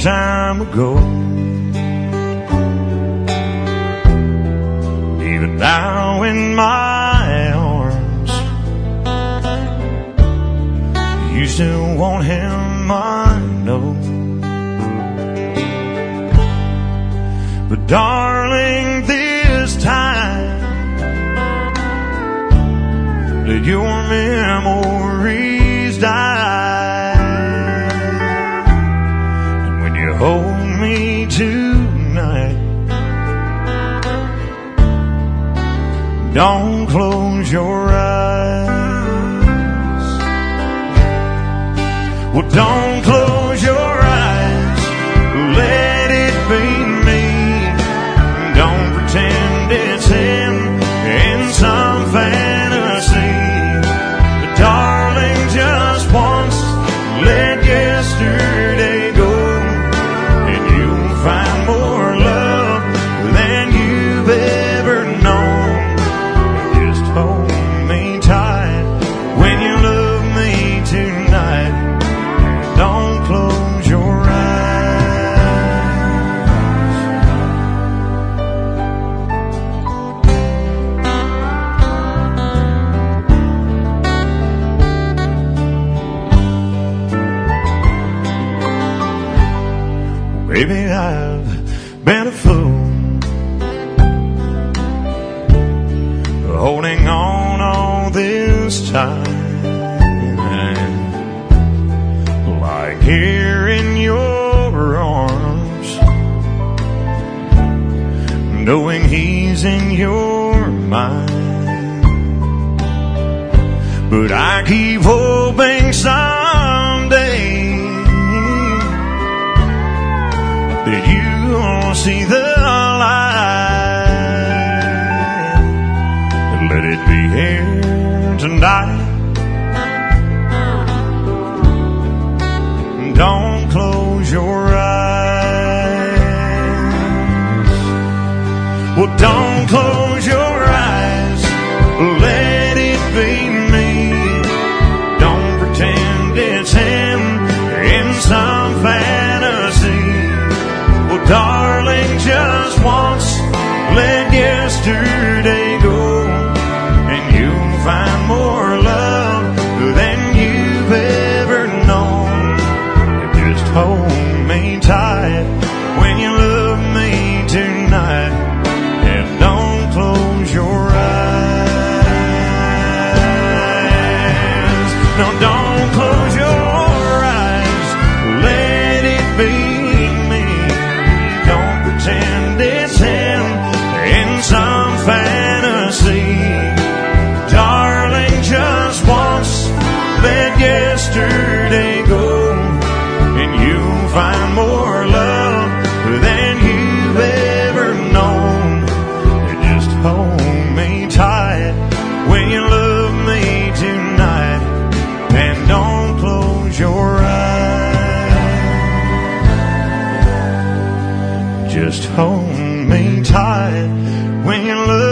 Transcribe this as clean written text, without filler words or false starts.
time ago. Even now in my arms, you still want him, I know. But darling, this time, let your memories die. And when you hold me tonight, don't close your eyes. Well, don't close your eyes. Let it be me. Don't pretend it's him in some fantasy. But darling, just once, let yesterday go, and you'll find more love than you've ever known. Just hold me tight when you love me tonight. Don't close your eyes. Baby, I've been a fool, holding on all this time, like here in your arms, knowing he's in your mind. But I keep hoping someday that you'll see the light. Let it be here tonight. Don't close your eyes. Well, don't close your eyes. Let it be me. Don't pretend it's him in some fantasy. Well, darling, just once, let yesterday go, and you'll find more love than you've ever known. Just hold me tight when you love me tonight, and don't close your eyes. No, don't close your eyes. Let it be me. Don't pretend it's him in some fantasy. Darling, just once, let yesterday go, and you'll find more love than you've ever known. Just hold me tight when you love me tonight, and don't close your eyes. Just hold me tight when you love